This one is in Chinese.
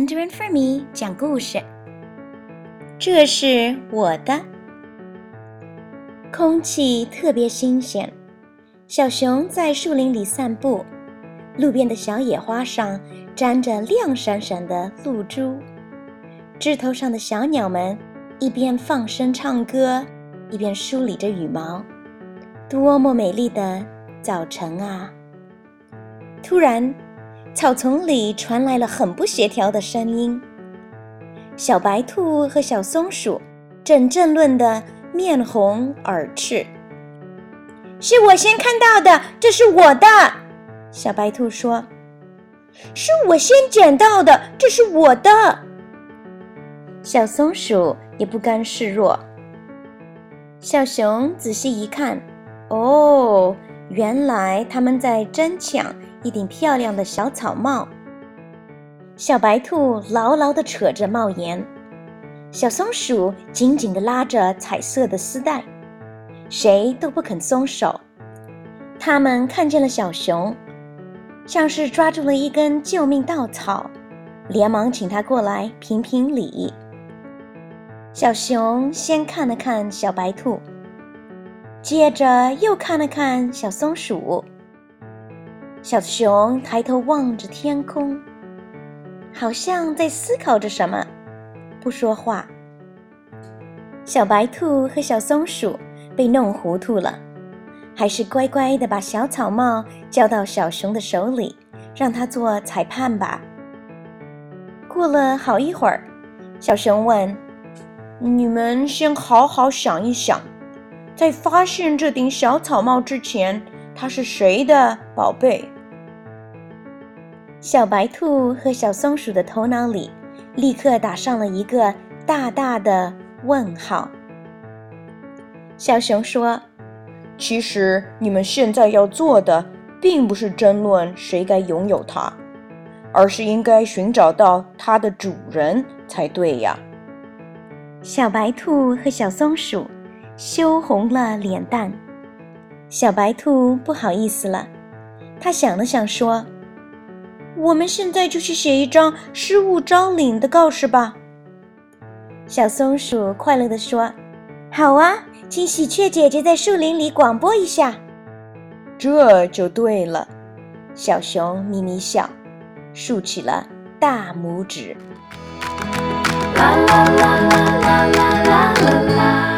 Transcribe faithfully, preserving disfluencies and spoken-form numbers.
Mandarin for Me 讲故事。这是我的。空气特别新鲜，小熊在树林里散步，路边的小野花上沾着亮闪闪的露珠，枝头上的小鸟们一边放声唱歌，一边梳理着羽毛，多么美丽的早晨啊！突然，草丛里传来了很不协调的声音，小白兔和小松鼠正争论得面红耳赤。是我先看到的，这是我的，小白兔说。是我先捡到的，这是我的，小松鼠也不甘示弱。小熊仔细一看，哦，原来他们在争抢一顶漂亮的小草帽。小白兔牢牢地扯着帽檐，小松鼠紧紧地拉着彩色的丝带，谁都不肯松手。他们看见了小熊，像是抓住了一根救命稻草，连忙请他过来评评理。小熊先看了看小白兔，接着又看了看小松鼠。小熊抬头望着天空，好像在思考着什么，不说话。小白兔和小松鼠被弄糊涂了，还是乖乖地把小草帽交到小熊的手里，让他做裁判吧。过了好一会儿，小熊问：你们先好好想一想，在发现这顶小草帽之前，它是谁的宝贝？小白兔和小松鼠的头脑里立刻打上了一个大大的问号。小熊说：其实你们现在要做的并不是争论谁该拥有它，而是应该寻找到它的主人才对呀。小白兔和小松鼠羞红了脸蛋。小白兔不好意思了，他想了想说：我们现在就去写一张失物招领的告示吧。小松鼠快乐地说：好啊，请喜鹊姐姐在树林里广播一下。这就对了，小熊咪咪笑，竖起了大拇指。啦啦啦啦啦啦啦啦啦。